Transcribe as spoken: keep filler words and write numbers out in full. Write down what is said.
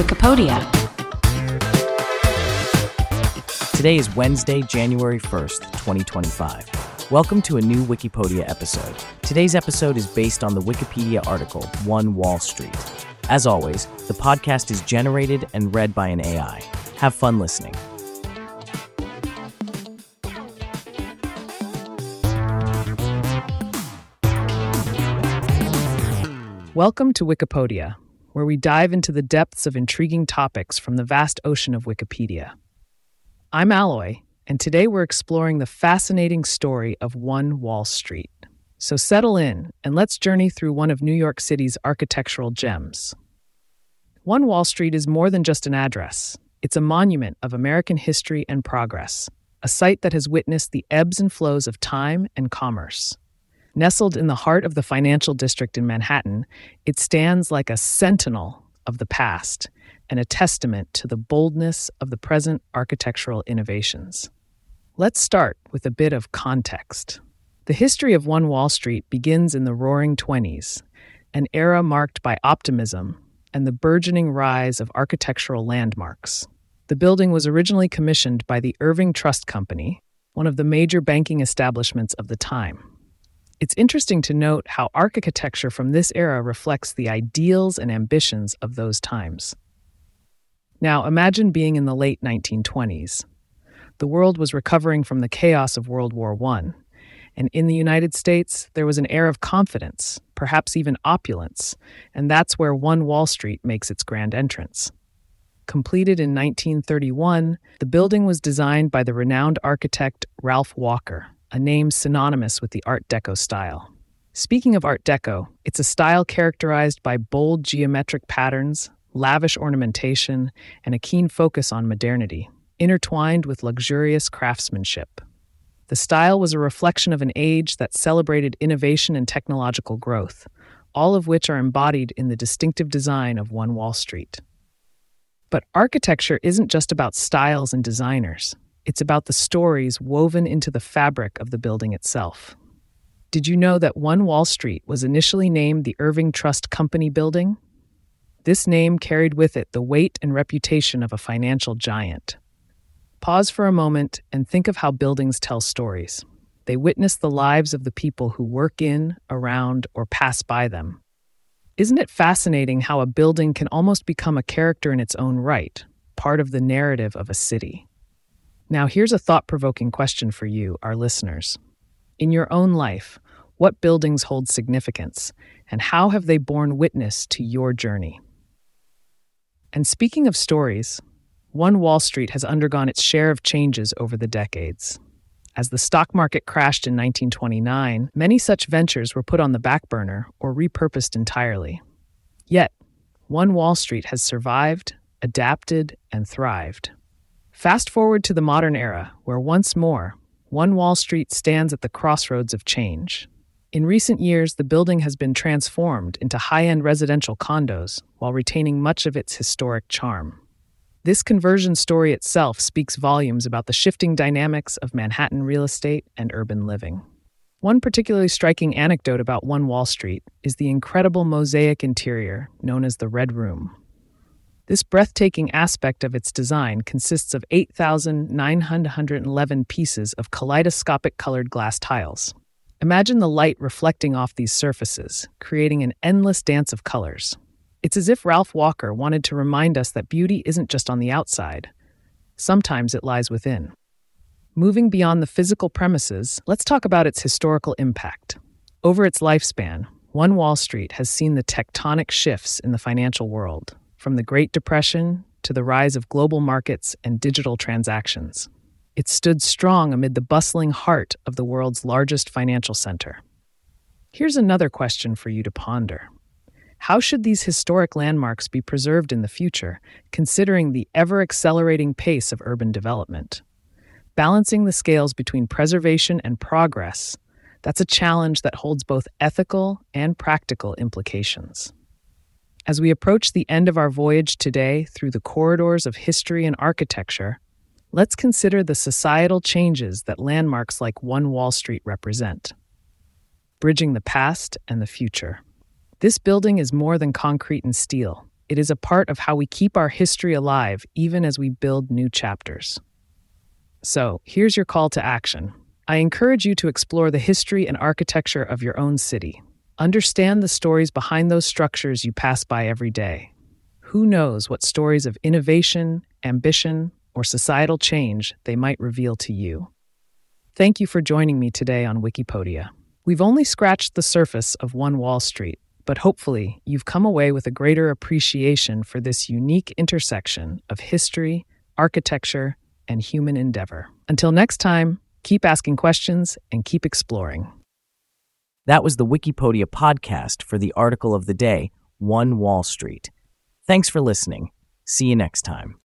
Wikipedia. Today is Wednesday, January first, twenty twenty-five. Welcome to a new Wikipedia episode. Today's episode is based on the Wikipedia article, One Wall Street. As always, the podcast is generated and read by an A I. Have fun listening. Welcome to Wikipedia, where we dive into the depths of intriguing topics from the vast ocean of Wikipedia. I'm Alloy, and today we're exploring the fascinating story of One Wall Street. So settle in, and let's journey through one of New York City's architectural gems. One Wall Street is more than just an address. It's a monument of American history and progress, a site that has witnessed the ebbs and flows of time and commerce. Nestled in the heart of the financial district in Manhattan, it stands like a sentinel of the past and a testament to the boldness of the present architectural innovations. Let's start with a bit of context. The history of One Wall Street begins in the Roaring Twenties, an era marked by optimism and the burgeoning rise of architectural landmarks. The building was originally commissioned by the Irving Trust Company, one of the major banking establishments of the time. It's interesting to note how architecture from this era reflects the ideals and ambitions of those times. Now, imagine being in the late nineteen twenties. The world was recovering from the chaos of World War One, and in the United States, there was an air of confidence, perhaps even opulence, and that's where One Wall Street makes its grand entrance. Completed in nineteen thirty-one, the building was designed by the renowned architect Ralph Walker, a name synonymous with the Art Deco style. Speaking of Art Deco, it's a style characterized by bold geometric patterns, lavish ornamentation, and a keen focus on modernity, intertwined with luxurious craftsmanship. The style was a reflection of an age that celebrated innovation and technological growth, all of which are embodied in the distinctive design of One Wall Street. But architecture isn't just about styles and designers. It's about the stories woven into the fabric of the building itself. Did you know that One Wall Street was initially named the Irving Trust Company Building? This name carried with it the weight and reputation of a financial giant. Pause for a moment and think of how buildings tell stories. They witness the lives of the people who work in, around, or pass by them. Isn't it fascinating how a building can almost become a character in its own right, part of the narrative of a city? Now, here's a thought-provoking question for you, our listeners. In your own life, what buildings hold significance, and how have they borne witness to your journey? And speaking of stories, One Wall Street has undergone its share of changes over the decades. As the stock market crashed in nineteen twenty-nine, many such ventures were put on the back burner or repurposed entirely. Yet, One Wall Street has survived, adapted, and thrived. Fast forward to the modern era, where once more, One Wall Street stands at the crossroads of change. In recent years, the building has been transformed into high-end residential condos while retaining much of its historic charm. This conversion story itself speaks volumes about the shifting dynamics of Manhattan real estate and urban living. One particularly striking anecdote about One Wall Street is the incredible mosaic interior known as the Red Room. This breathtaking aspect of its design consists of eight thousand nine hundred eleven pieces of kaleidoscopic colored glass tiles. Imagine the light reflecting off these surfaces, creating an endless dance of colors. It's as if Ralph Walker wanted to remind us that beauty isn't just on the outside. Sometimes it lies within. Moving beyond the physical premises, let's talk about its historical impact. Over its lifespan, One Wall Street has seen the tectonic shifts in the financial world, from the Great Depression to the rise of global markets and digital transactions. It stood strong amid the bustling heart of the world's largest financial center. Here's another question for you to ponder. How should these historic landmarks be preserved in the future, considering the ever-accelerating pace of urban development? Balancing the scales between preservation and progress, that's a challenge that holds both ethical and practical implications. As we approach the end of our voyage today through the corridors of history and architecture, let's consider the societal changes that landmarks like One Wall Street represent. Bridging the past and the future. This building is more than concrete and steel. It is a part of how we keep our history alive even as we build new chapters. So, here's your call to action. I encourage you to explore the history and architecture of your own city. Understand the stories behind those structures you pass by every day. Who knows what stories of innovation, ambition, or societal change they might reveal to you. Thank you for joining me today on Wikipedia. We've only scratched the surface of One Wall Street, but hopefully you've come away with a greater appreciation for this unique intersection of history, architecture, and human endeavor. Until next time, keep asking questions and keep exploring. That was the Wikipedia podcast for the article of the day, One Wall Street. Thanks for listening. See you next time.